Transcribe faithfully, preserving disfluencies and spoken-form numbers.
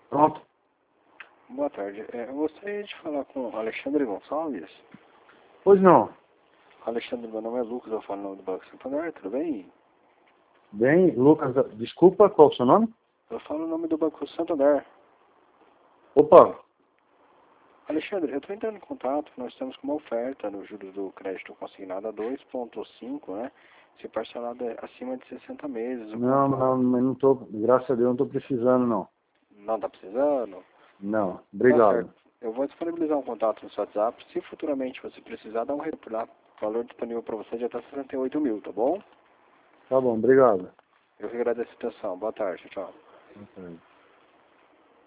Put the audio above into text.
Pronto. Boa tarde. É, eu gostaria de falar com Alexandre Gonçalves. Pois não. Alexandre, meu nome é Lucas, eu falo no nome do Banco Santander, tudo bem? Bem, Lucas, desculpa, qual é o seu nome? Eu falo o nome do Banco Santander. Opa, Alexandre, eu estou entrando em contato, nós temos uma oferta no juros do crédito consignado a dois ponto cinco, né? Se parcelado é acima de sessenta meses. O não, contrato. não, mas não tô, graças a Deus não estou precisando, não. Não está precisando? Não, Tá obrigado. certo. Eu vou disponibilizar um contato no seu WhatsApp. Se futuramente você precisar, dá um retorno por lá. O valor disponível para você já está sessenta e oito mil, tá bom? Tá bom, obrigado. Eu que agradeço a atenção. Boa tarde, tchau. Ok.